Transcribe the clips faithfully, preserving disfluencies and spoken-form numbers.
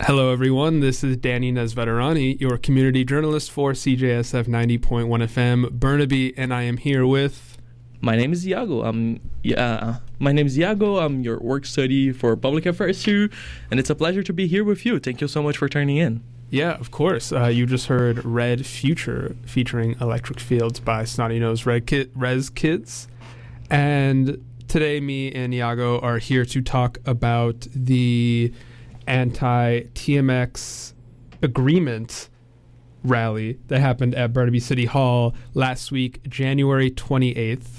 Hello, everyone. This is Danny Nesveterani, your community journalist for C J S F ninety point one F M Burnaby, and I am here with... My name is Iago. I'm yeah. My name is Iago. I'm your work study for public affairs too, and it's a pleasure to be here with you. Thank you so much for turning in. Yeah, of course. Uh, you just heard Red Future featuring Electric Fields by Snotty Nose Red Kid, Rez Kids, and today me and Iago are here to talk about the anti-T M X agreement rally that happened at Burnaby City Hall last week, January twenty-eighth.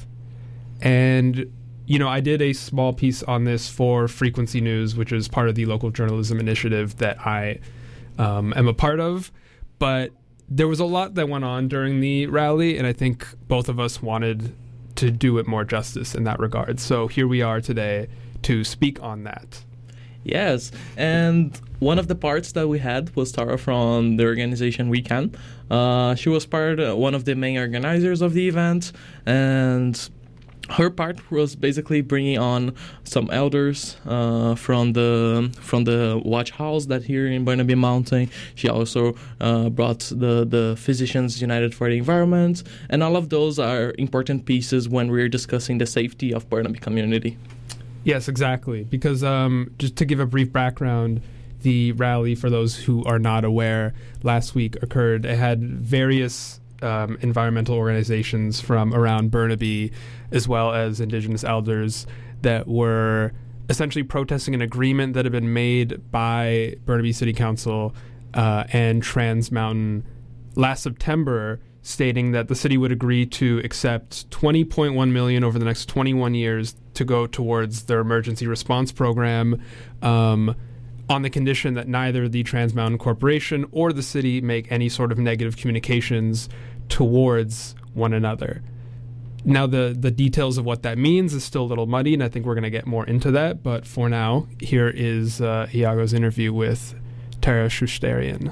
And, you know, I did a small piece on this for Frequency News, which is part of the local journalism initiative that I um, am a part of. But there was a lot that went on during the rally, and I think both of us wanted to do it more justice in that regard. So here we are today to speak on that. Yes, and one of the parts that we had was Tara from the organization We Can. Uh, she was part, uh, one of the main organizers of the event, and her part was basically bringing on some elders uh, from the from the watch house that here in Burnaby Mountain. She also uh, brought the, the Physicians United for the Environment, and all of those are important pieces when we're discussing the safety of Burnaby community. Yes, exactly. Because um, just to give a brief background, the rally, for those who are not aware, last week occurred. It had various um, environmental organizations from around Burnaby, as well as Indigenous elders, that were essentially protesting an agreement that had been made by Burnaby City Council uh, and Trans Mountain last September, stating that the city would agree to accept twenty point one million dollars over the next twenty-one years to go towards their emergency response program, um, on the condition that neither the Trans Mountain Corporation or the city make any sort of negative communications towards one another. Now, the, the details of what that means is still a little muddy, and I think we're going to get more into that. But for now, here is uh, Iago's interview with Tara Shusterian.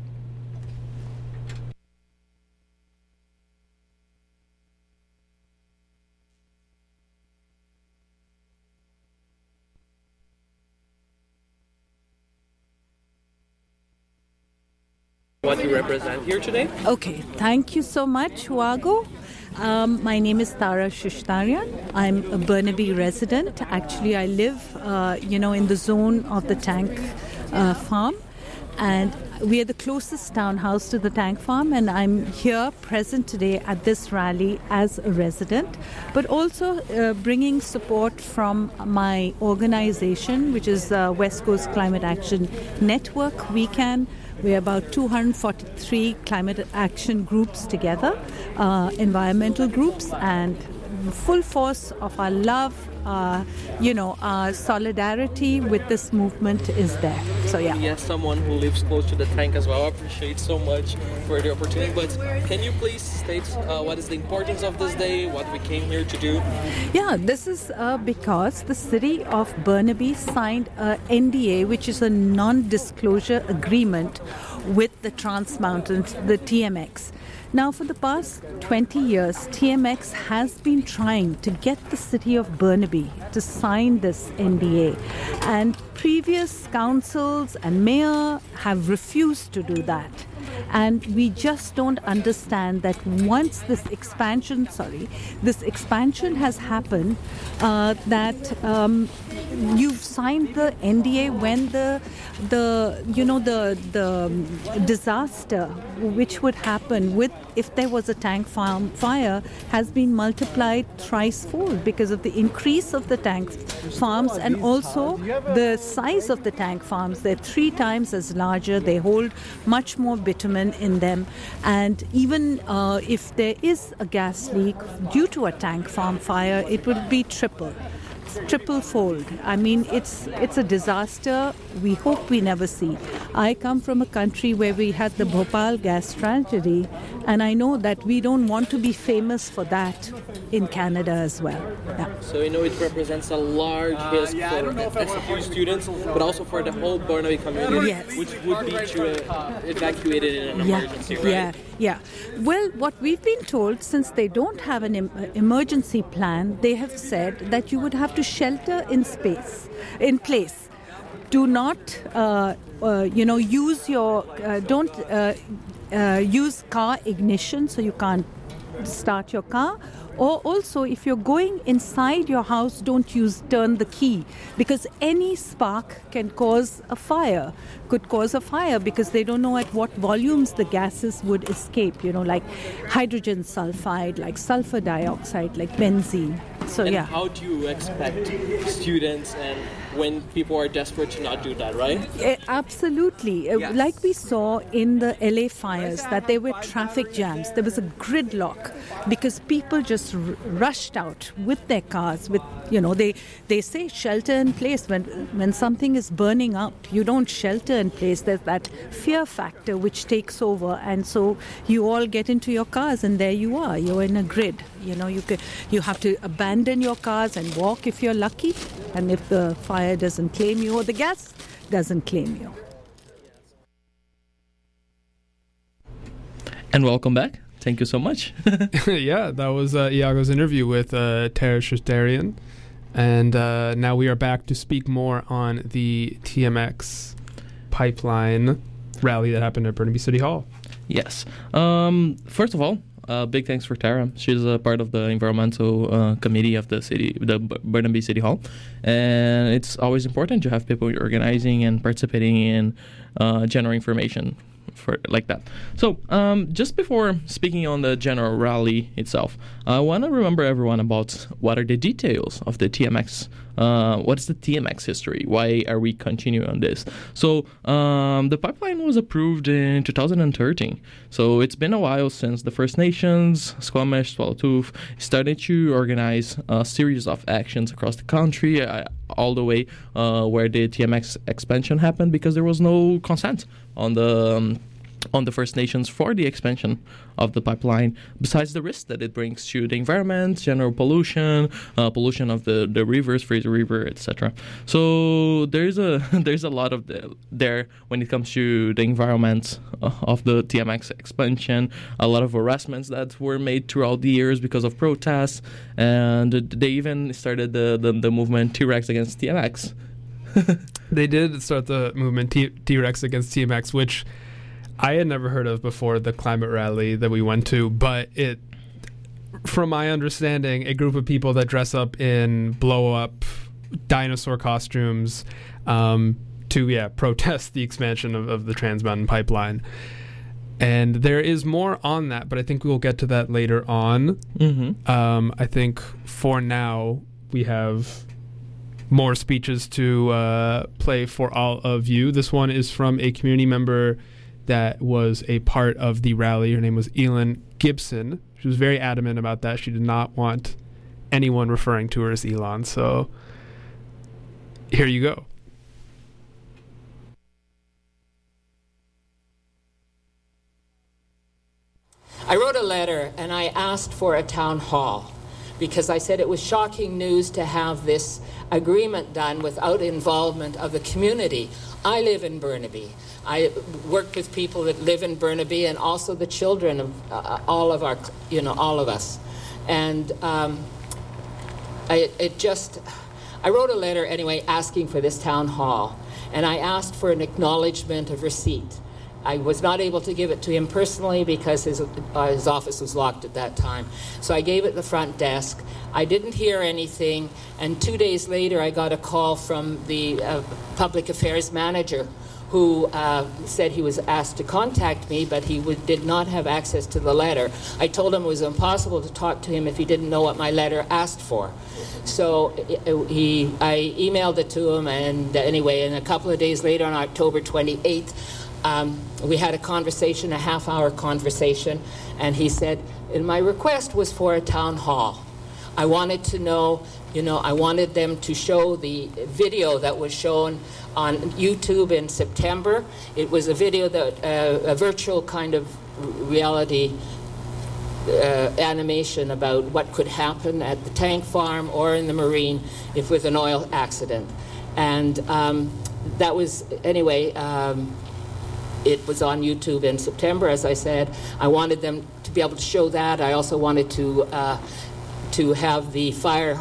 What you represent here today? Okay, thank you so much, Huago. Um, my name is Tara Shushtarian. I'm a Burnaby resident. Actually, I live, uh, you know, in the zone of the tank uh, farm, and we are the closest townhouse to the tank farm, and I'm here present today at this rally as a resident, but also uh, bringing support from my organization, which is uh, West Coast Climate Action Network, We Can. We're about two hundred forty-three climate action groups together, uh, environmental groups, and full force of our love, uh, you know, our solidarity with this movement is there. So, yeah. Yes, someone who lives close to the tank as well. I appreciate so much for the opportunity. But can you please state uh, what is the importance of this day, what we came here to do? Yeah, this is uh, because the city of Burnaby signed a N D A, which is a non-disclosure agreement with the Trans Mountain, the T M X. Now, for the past twenty years, T M X has been trying to get the city of Burnaby to sign this N D A. And previous councils and mayor have refused to do that. And we just don't understand that once this expansion, sorry, this expansion has happened, uh, that um, you've signed the N D A when the, the you know, the the disaster which would happen with if there was a tank farm fire has been multiplied thrice-fold because of the increase of the tank farms and also the size of the tank farms. They're three times as larger. They hold much more bitumen in them. And even uh, if there is a gas leak due to a tank farm fire, it would be triple. Triple fold. I mean, it's it's a disaster we hope we never see. I come from a country where we had the Bhopal gas tragedy, and I know that we don't want to be famous for that in Canada as well. Yeah. So you know it represents a large risk for S F U students, but also for the whole Burnaby community, yes. which would be to uh, evacuated in an yeah. emergency, right? Yeah, yeah. Well, what we've been told, since they don't have an em- emergency plan, they have said that you would have to shelter in space, in place. do not, uh, uh, you know, use your, uh, don't uh, uh, use car ignition, so you can't start your car. Or also, if you're going inside your house, don't use turn the key, because any spark can cause a fire, could cause a fire, because they don't know at what volumes the gases would escape, you know, like hydrogen sulfide, like sulfur dioxide, like benzene. So, and yeah. How do you expect students and when people are desperate to not do that, right? Uh, absolutely. Uh, Yes. Like we saw in the L A fires, that there were traffic jams. There was a gridlock because people just r- rushed out with their cars. With you know, they they say shelter in place. When when something is burning up, you don't shelter in place. There's that fear factor which takes over, and so you all get into your cars, and there you are. You're in a grid. You know, you can, you have to abandon your cars and walk if you're lucky, and if the fire doesn't claim you or the gas doesn't claim you. And welcome back. Thank you so much. Yeah, that was uh, Iago's interview with uh, Tara Shrestarian. And uh, now we are back to speak more on the T M X pipeline rally that happened at Burnaby City Hall. Yes. Um, first of all, uh, big thanks for Tara. She's a part of the environmental uh, committee of the city, the B- Burnaby City Hall, and it's always important to have people organizing and participating in uh, general information for like that. So, um, just before speaking on the general rally itself, I want to remember everyone about what are the details of the T M X. Uh, what's the T M X history? Why are we continuing on this? So, um, the pipeline was approved in two thousand thirteen. So it's been a while since the First Nations, Squamish, Swallowtooth started to organize a series of actions across the country, uh, all the way uh, where the T M X expansion happened, because there was no consent on the um, on the First Nations for the expansion of the pipeline, besides the risk that it brings to the environment, general pollution, uh, pollution of the, the rivers, Fraser River, et cetera. So there's a there's a lot of the, there when it comes to the environment uh, of the T M X expansion, a lot of harassments that were made throughout the years because of protests, and they even started the, the, the movement T-Rex against T M X. They did start the movement T- T-Rex against T M X, which I had never heard of before the climate rally that we went to, but it, from my understanding, a group of people that dress up in blow-up dinosaur costumes um, to, yeah, protest the expansion of, of the Trans Mountain Pipeline. And there is more on that, but I think we'll get to that later on. Mm-hmm. Um, I think for now we have more speeches to uh, play for all of you. This one is from a community member that was a part of the rally. Her name was Elin Gibson. She was very adamant about that. She did not want anyone referring to her as Elon. So here you go. I wrote a letter and I asked for a town hall because I said it was shocking news to have this agreement done without involvement of the community. I live in Burnaby. I work with people that live in Burnaby and also the children of uh, all of our, you know, all of us. And um, I, it just, I wrote a letter anyway asking for this town hall. And I asked for an acknowledgement of receipt. I was not able to give it to him personally because his, uh, his office was locked at that time. So I gave it to the front desk. I didn't hear anything, and two days later I got a call from the uh, public affairs manager who uh, said he was asked to contact me, but he would, did not have access to the letter. I told him it was impossible to talk to him if he didn't know what my letter asked for. So he, I emailed it to him, and anyway, and a couple of days later on October twenty-eighth, Um, we had a conversation, a half-hour conversation, and he said, and my request was for a town hall. I wanted to know, you know, I wanted them to show the video that was shown on YouTube in September. It was a video that, uh, a virtual kind of reality uh, animation about what could happen at the tank farm or in the marine if with an oil accident. And um, that was, anyway, um, it was on YouTube in September, as I said. I wanted them to be able to show that. I also wanted to uh, to have the fire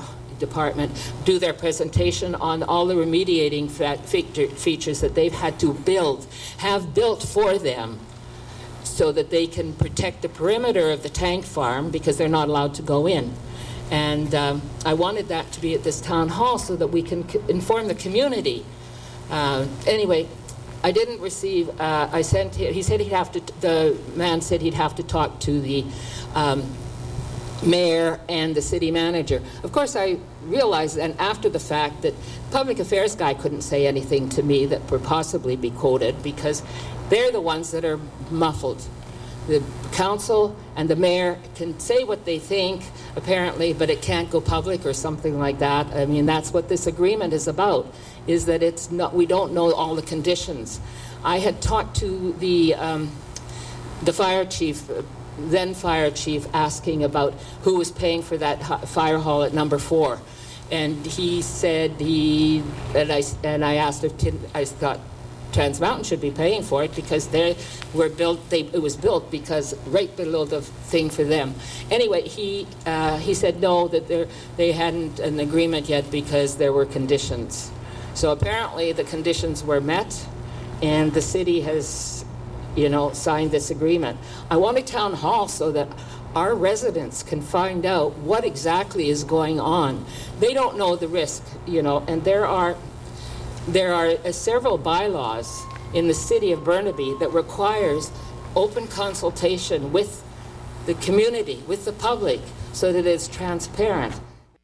department do their presentation on all the remediating fa- features that they've had to build, have built for them, so that they can protect the perimeter of the tank farm because they're not allowed to go in. And um, I wanted that to be at this town hall so that we can c- inform the community. Uh, anyway, I didn't receive, uh, I sent, he said he'd have to, the man said he'd have to talk to the um, mayor and the city manager. Of course, I realized then after the fact that public affairs guy couldn't say anything to me that would possibly be quoted because they're the ones that are muffled. The council and the mayor can say what they think, apparently, but it can't go public or something like that. I mean, that's what this agreement is about, is that it's not, we don't know all the conditions. I had talked to the, um, the fire chief, then fire chief, asking about who was paying for that fire hall at number four. And he said he, and I, and I asked if, I thought, Trans Mountain should be paying for it because they were built. They, it was built because right below the thing for them. Anyway, he uh, he said no, that they they hadn't an agreement yet because there were conditions. So apparently the conditions were met, and the city has, you know, signed this agreement. I want a town hall so that our residents can find out what exactly is going on. They don't know the risk, you know, and there are. There are uh, several bylaws in the city of Burnaby that requires open consultation with the community, with the public, so that it's transparent.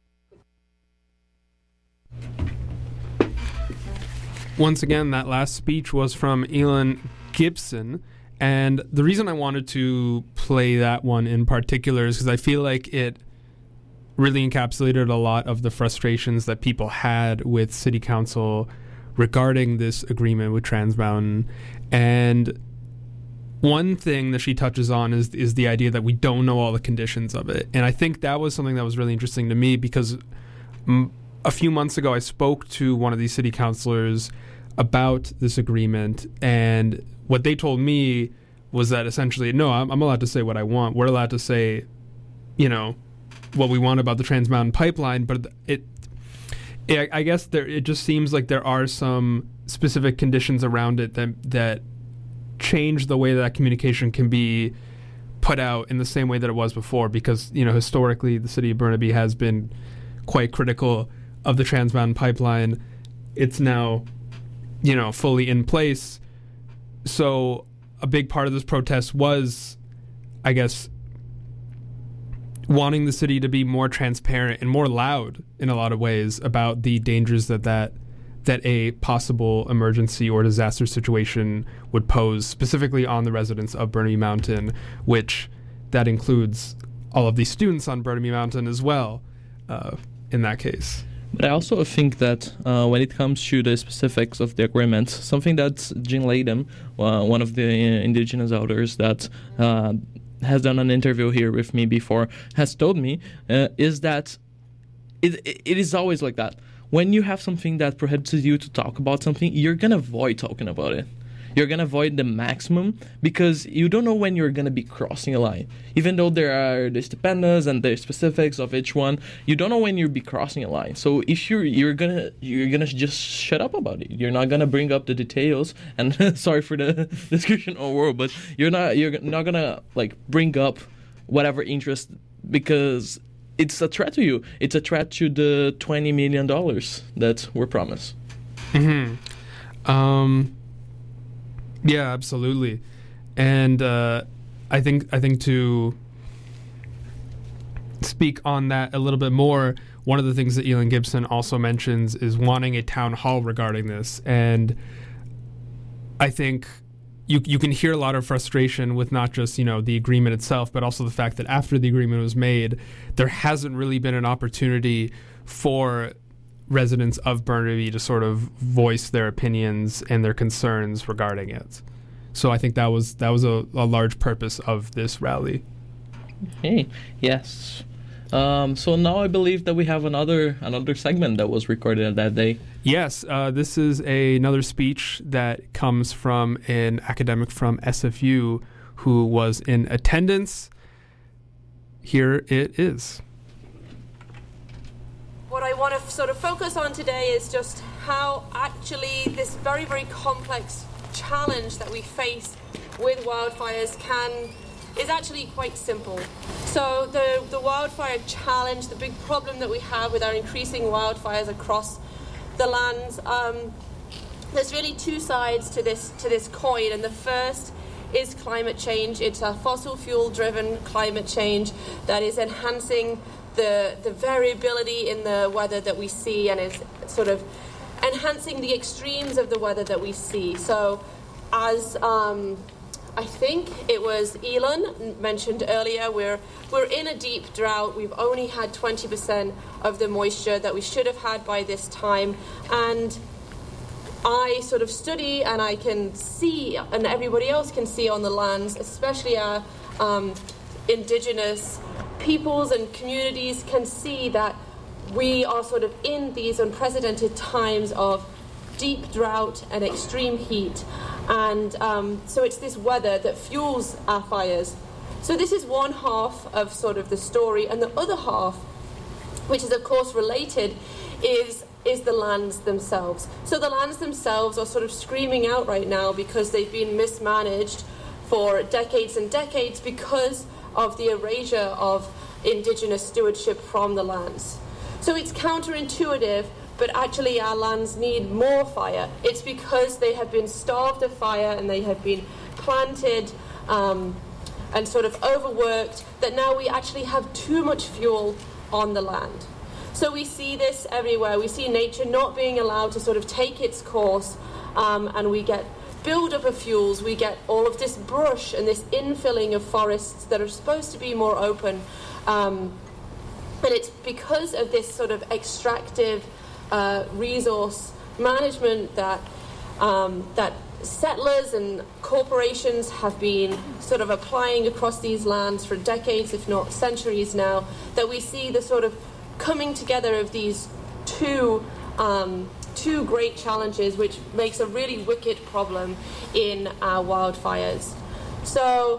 Once again, that last speech was from Elin Gibson, and the reason I wanted to play that one in particular is because I feel like it really encapsulated a lot of the frustrations that people had with City Council regarding this agreement with Trans Mountain. And one thing that she touches on is is the idea that we don't know all the conditions of it. And I think that was something that was really interesting to me because m- a few months ago I spoke to one of these city councilors about this agreement, and what they told me was that essentially, no, I'm, I'm allowed to say what I want. We're allowed to say, you know, what we want about the Trans Mountain pipeline, but it I guess there. It just seems like there are some specific conditions around it that that change the way that communication can be put out in the same way that it was before. Because, you know, historically, the city of Burnaby has been quite critical of the Trans Mountain pipeline. It's now, you know, fully in place. So a big part of this protest was, I guess, wanting the city to be more transparent and more loud in a lot of ways about the dangers that that, that a possible emergency or disaster situation would pose, specifically on the residents of Burnaby Mountain, which that includes all of the students on Burnaby Mountain as well, uh, in that case. But I also think that uh, when it comes to the specifics of the agreement, something that Jean Latham, uh, one of the Indigenous elders that uh, has done an interview here with me before, has told me, uh, is that it, it is always like that. When you have something that prohibits you to talk about something, you're going to avoid talking about it. You're going to avoid the maximum because you don't know when you're going to be crossing a line. Even though there are the stupendas and the specifics of each one, you don't know when you'll be crossing a line. So if you're you're going to you're going to just shut up about it. You're not going to bring up the details, and sorry for the discussion on world, but you're not you're not going to like bring up whatever interest, because it's a threat to you. It's a threat to the twenty million dollars that were promised. Mhm. Um Yeah, absolutely. And uh, I think I think to speak on that a little bit more, one of the things that Elin Gibson also mentions is wanting a town hall regarding this. And I think you you can hear a lot of frustration with not just, you know, the agreement itself, but also the fact that after the agreement was made, there hasn't really been an opportunity for residents of Burnaby to sort of voice their opinions and their concerns regarding it. So I think that was that was a, a large purpose of this rally. Hey, yes. Um, so now I believe that we have another another segment that was recorded that day. Yes, uh, this is a, another speech that comes from an academic from S F U who was in attendance. Here it is. what I want to f- sort of focus on today is just how actually this very, very complex challenge that we face with wildfires can is actually quite simple. So the, the wildfire challenge, the big problem that we have with our increasing wildfires across the lands, um, there's really two sides to this to this coin, and the first is climate change. It's a fossil fuel driven climate change that is enhancing the the variability in the weather that we see and is sort of enhancing the extremes of the weather that we see. So as um, I think it was Elon mentioned earlier, we're we're in a deep drought. We've only had twenty percent of the moisture that we should have had by this time, and I sort of study and I can see, and everybody else can see on the lands, especially our um, indigenous peoples and communities can see that we are sort of in these unprecedented times of deep drought and extreme heat. And um, so it's this weather that fuels our fires. So this is one half of sort of the story, and the other half, which is of course related, is is the lands themselves. So the lands themselves are sort of screaming out right now because they've been mismanaged for decades and decades because of the erasure of indigenous stewardship from the lands. So it's counterintuitive, but actually our lands need more fire. It's because they have been starved of fire and they have been planted um, and sort of overworked that now we actually have too much fuel on the land. So we see this everywhere. We see nature not being allowed to sort of take its course, um, and we get build-up of fuels. We get all of this brush and this infilling of forests that are supposed to be more open. Um, and it's because of this sort of extractive uh, resource management that um, that settlers and corporations have been sort of applying across these lands for decades, if not centuries now, that we see the sort of coming together of these two um, two great challenges, which makes a really wicked problem in our wildfires. So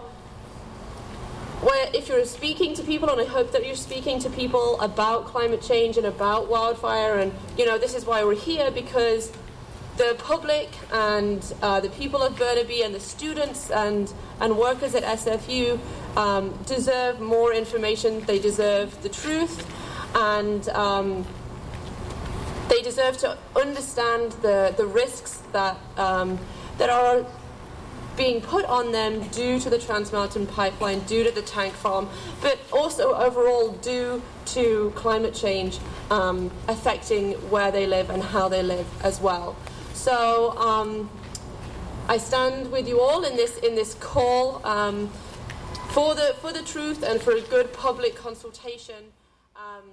where, if you're speaking to people, and I hope that you're speaking to people about climate change and about wildfire, and you know, this is why we're here, because the public and uh, the people of Burnaby and the students and, and workers at S F U um, deserve more information. They deserve the truth. And um, they deserve to understand the, the risks that um, that are being put on them due to the Trans Mountain Pipeline, due to the tank farm, but also overall due to climate change um, affecting where they live and how they live as well. So um, I stand with you all in this in this call um, for the for the truth and for a good public consultation. Um,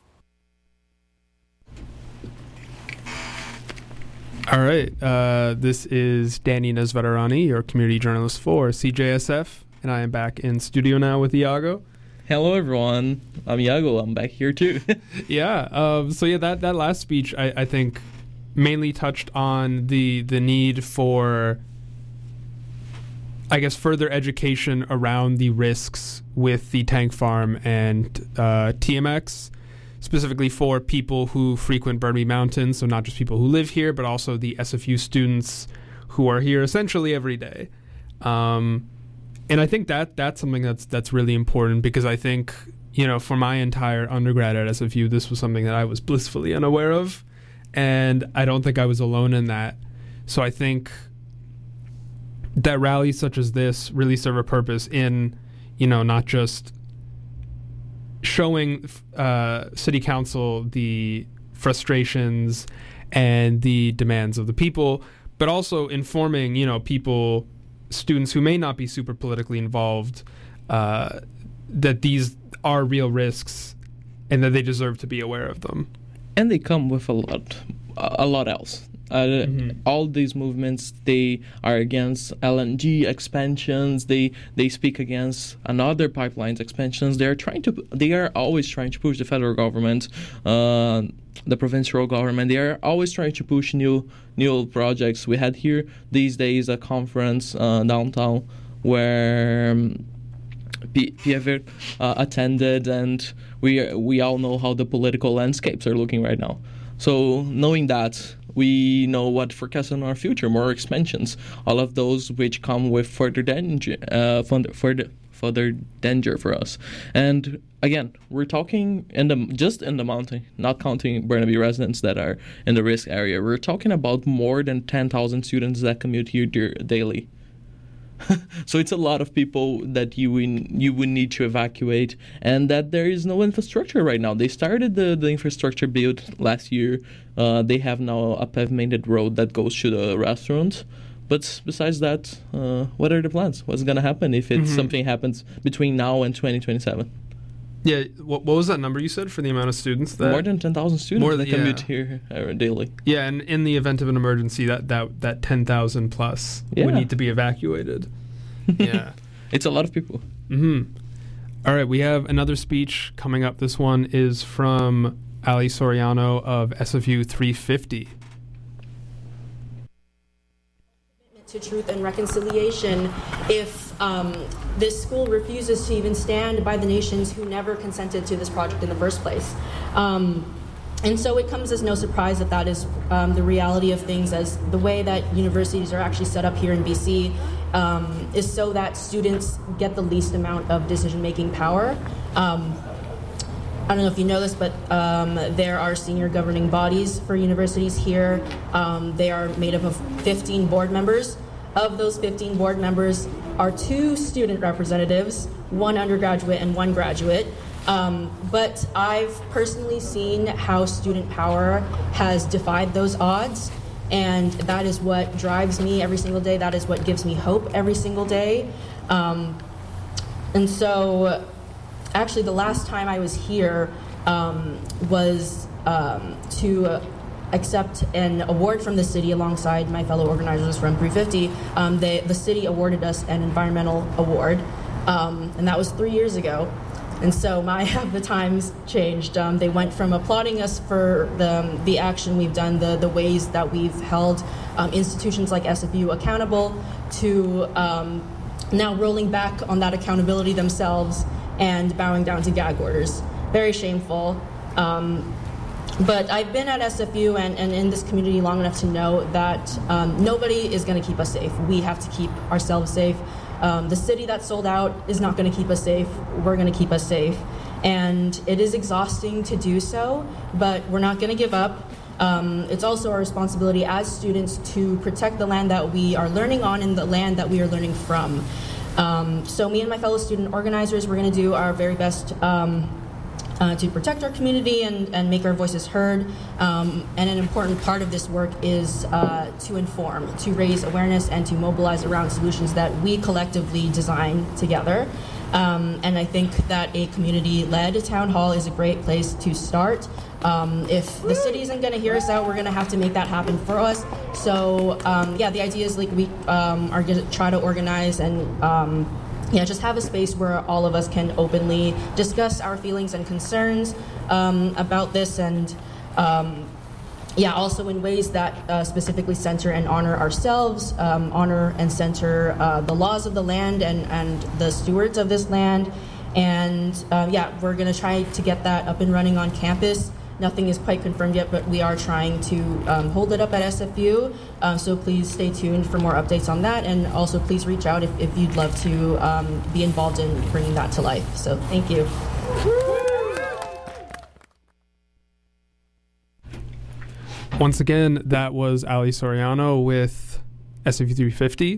All right. Uh, this is Danny Nesvetarani, your community journalist for C J S F, and I am back in studio now with Iago. Hello, everyone. I'm Iago. I'm back here, too. yeah. Um, so, yeah, that, that last speech, I, I think, mainly touched on the the need for, I guess, further education around the risks with the tank farm and uh, T M X, specifically for people who frequent Burnaby Mountain, so not just people who live here, but also the S F U students who are here essentially every day. Um, and I think that that's something that's that's really important, because I think, you know, for my entire undergrad at S F U, this was something that I was blissfully unaware of, and I don't think I was alone in that. So I think that rallies such as this really serve a purpose in, you know, not just showing uh, City Council the frustrations and the demands of the people, but also informing, you know, people, students who may not be super politically involved, uh, that these are real risks and that they deserve to be aware of them. And they come with a lot, a lot else. Uh, mm-hmm. All these movements, they are against L N G expansions. They they speak against another pipelines expansions. They are trying to. They are always trying to push the federal government, uh, the provincial government. They are always trying to push new new projects. We had here these days a conference uh, downtown where um, P- Pierre uh, attended, and we we all know how the political landscapes are looking right now. So knowing that, we know what forecasts in our future, more expansions, all of those which come with further danger, uh, further further danger for us. And again, we're talking in the just in the mountain, not counting Burnaby residents that are in the risk area. We're talking about more than ten thousand students that commute here de- daily. So it's a lot of people that you would, you would need to evacuate, and that there is no infrastructure right now. They started the, the infrastructure build last year. Uh, they have now a pavimented road that goes to the restaurant. But besides that, uh, what are the plans? What's going to happen if it's mm-hmm. something happens between now and twenty twenty-seven? Yeah, what, what was that number you said for the amount of students? That more than ten thousand students more than, that commute yeah. here uh, daily. Yeah, and in the event of an emergency, that, that, that ten thousand plus yeah. would need to be evacuated. Yeah. It's a lot of people. Mm-hmm. All right, we have another speech coming up. This one is from Ali Soriano of S F U three fifty. To truth and reconciliation if um, this school refuses to even stand by the nations who never consented to this project in the first place. Um, and so it comes as no surprise that that is um, the reality of things, as the way that universities are actually set up here in B C um, is so that students get the least amount of decision-making power. Um, I don't know if you know this, but um, there are senior governing bodies for universities here. Um, they are made up of fifteen board members. Of those fifteen board members are two student representatives, one undergraduate and one graduate. Um, but I've personally seen how student power has defied those odds, and that is what drives me every single day. That is what gives me hope every single day. Um, and so actually the last time I was here um, was um, to uh, accept an award from the city alongside my fellow organizers from three fifty. Um, they, the city awarded us an environmental award, um, and that was three years ago. And so my the times changed. Um, they went from applauding us for the, the action we've done, the, the ways that we've held um, institutions like S F U accountable, to um, now rolling back on that accountability themselves and bowing down to gag orders. Very shameful. Um, but I've been at S F U and, and in this community long enough to know that um, nobody is going to keep us safe. We have to keep ourselves safe. Um, the city that sold out is not going to keep us safe. We're going to keep us safe. And it is exhausting to do so, but we're not going to give up. Um, it's also our responsibility as students to protect the land that we are learning on and the land that we are learning from. Um, so me and my fellow student organizers, we're going to do our very best um, uh, to protect our community and, and make our voices heard. Um, and an important part of this work is uh, to inform, to raise awareness, and to mobilize around solutions that we collectively design together. Um, and I think that a community-led town hall is a great place to start. Um, if the city isn't going to hear us out, we're going to have to make that happen for us. So um, yeah, the idea is like we um, are going to try to organize and um, yeah, just have a space where all of us can openly discuss our feelings and concerns um, about this, and um, yeah, also in ways that uh, specifically center and honor ourselves, um, honor and center uh, the laws of the land and, and the stewards of this land. And uh, yeah, we're going to try to get that up and running on campus. Nothing is quite confirmed yet, but we are trying to um, hold it up at S F U. Um, so please stay tuned for more updates on that. And also please reach out if, if you'd love to um, be involved in bringing that to life. So thank you. Once again, that was Ali Soriano with S F U three fifty.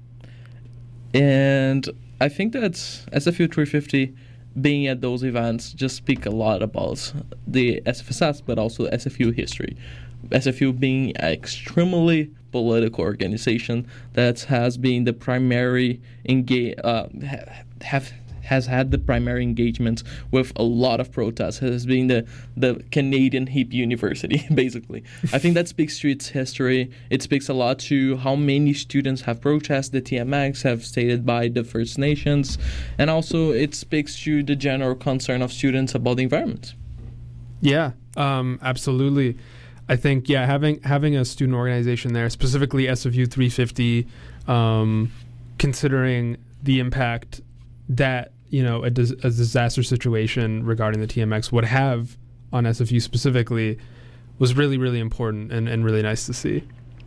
And I think that S F U three fifty being at those events just speak a lot about the S F S S, but also S F U history. S F U being an extremely political organization that has been the primary engage, uh, have has had the primary engagement with a lot of protests. Has been the the Canadian hip university, basically. I think that speaks to its history. It speaks a lot to how many students have protested the T M X, have stated by the First Nations, and also it speaks to the general concern of students about the environment. Yeah, um, absolutely. I think yeah, having having a student organization there, specifically S F U three fifty, um, considering the impact that you know, a, dis- a disaster situation regarding the T M X would have on S F U specifically was really, really important and, and really nice to see.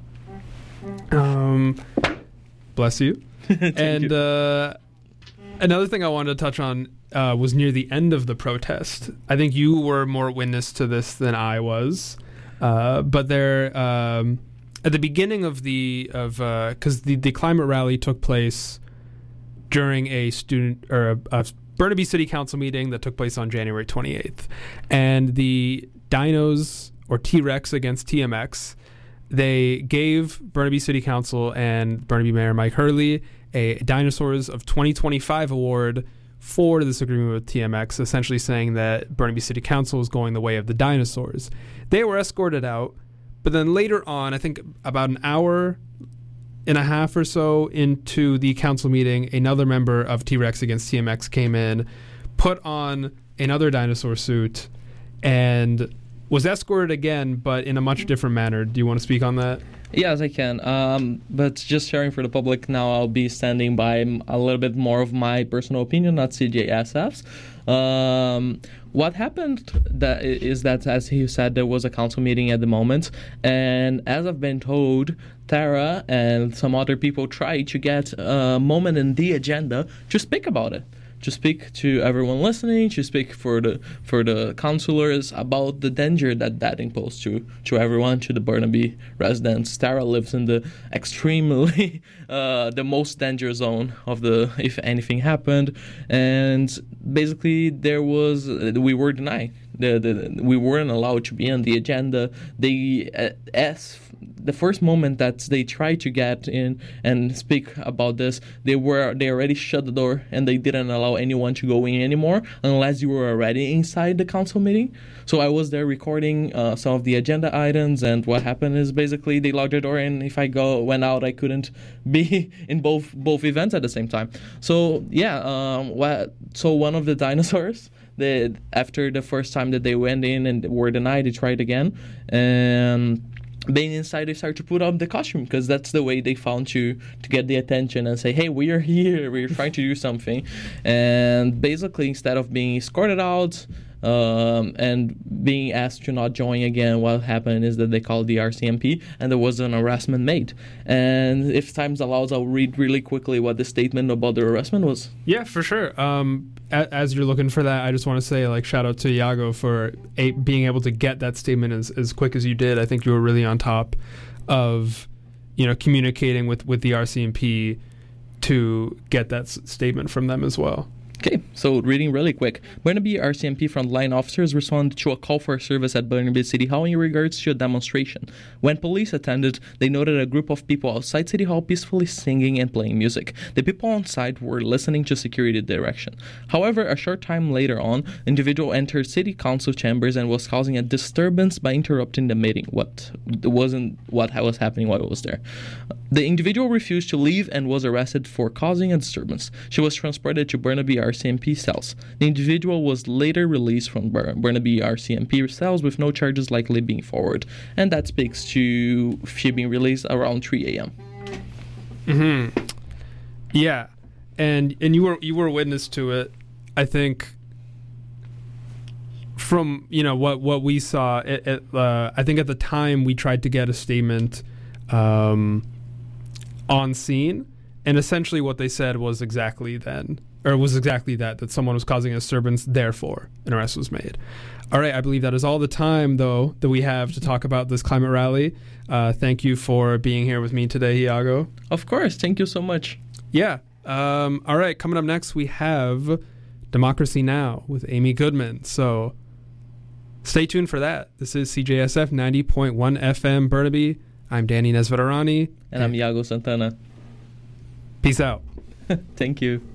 Um, bless you. and you. Uh, another thing I wanted to touch on uh, was near the end of the protest. I think you were more witness to this than I was, uh, but there um, at the beginning of the of because uh, the the climate rally took place during a student or a, a Burnaby City Council meeting that took place on January twenty-eighth, and the Dinos or T-Rex against T M X. They gave Burnaby City Council and Burnaby Mayor Mike Hurley a Dinosaurs of twenty twenty-five award for this agreement with T M X, essentially saying that Burnaby City Council is going the way of the dinosaurs. They were escorted out, but then later on, I think about an hour and a half or so into the council meeting, another member of T-Rex against T M X came in, put on another dinosaur suit, and was escorted again, but in a much different manner. Do you want to speak on that? Yes, I can. Um, but just sharing for the public now, I'll be standing by a little bit more of my personal opinion, not C J S F's. Um, what happened that is that, as he said, there was a council meeting at the moment, and as I've been told, Tara and some other people tried to get a moment in the agenda to speak about it. To speak to everyone listening, to speak for the for the councillors about the danger that that imposed to, to everyone, to the Burnaby residents. Tara lives in the extremely, uh, the most danger zone of the, if anything happened. And basically there was, we were denied. The, the, we weren't allowed to be on the agenda. They, uh, as the first moment that they tried to get in and speak about this, they were they already shut the door and they didn't allow anyone to go in anymore unless you were already inside the council meeting. So I was there recording uh, some of the agenda items, and what happened is basically they locked the door, and if I go went out, I couldn't be in both both events at the same time. So yeah, um, what? So one of the dinosaurs. They, after the first time that they went in and were denied, they tried again. And being inside, they started to put on the costume because that's the way they found to, to get the attention and say, hey, we are here. We're trying to do something. And basically, instead of being escorted out um, and being asked to not join again, what happened is that they called the R C M P and there was an harassment made. And if time allows, I'll read really quickly what the statement about the harassment was. Yeah, for sure. Um, as you're looking for that, I just want to say, like, shout out to Iago for a, being able to get that statement as, as quick as you did. I think you were really on top of, you know, communicating with, with the R C M P to get that s- statement from them as well. Okay, so reading really quick. Burnaby R C M P frontline officers responded to a call for service at Burnaby City Hall in regards to a demonstration. When police attended, they noted a group of people outside City Hall peacefully singing and playing music. The people on site were listening to security direction. However, a short time later on, an individual entered City Council chambers and was causing a disturbance by interrupting the meeting. What wasn't what was happening while it was there. The individual refused to leave and was arrested for causing a disturbance. She was transported to Burnaby R C M P cells. The individual was later released from Bur- Burnaby R C M P cells with no charges likely being forwarded. And that speaks to she being released around three a.m. Mm-hmm. Yeah. And and you were you were a witness to it. I think from, you know, what, what we saw, it, it, uh, I think at the time we tried to get a statement um, on scene, and essentially what they said was exactly then, or was exactly that, that someone was causing a disturbance, therefore an arrest was made. All right, I believe that is all the time, though, that we have to talk about this climate rally. Uh, thank you for being here with me today, Iago. Of course, thank you so much. Yeah. Um, all right, coming up next, we have Democracy Now! With Amy Goodman. So stay tuned for that. This is C J S F ninety point one F M Burnaby. I'm Danny Nesvetarani. And I'm Iago Santana. Peace out. Thank you.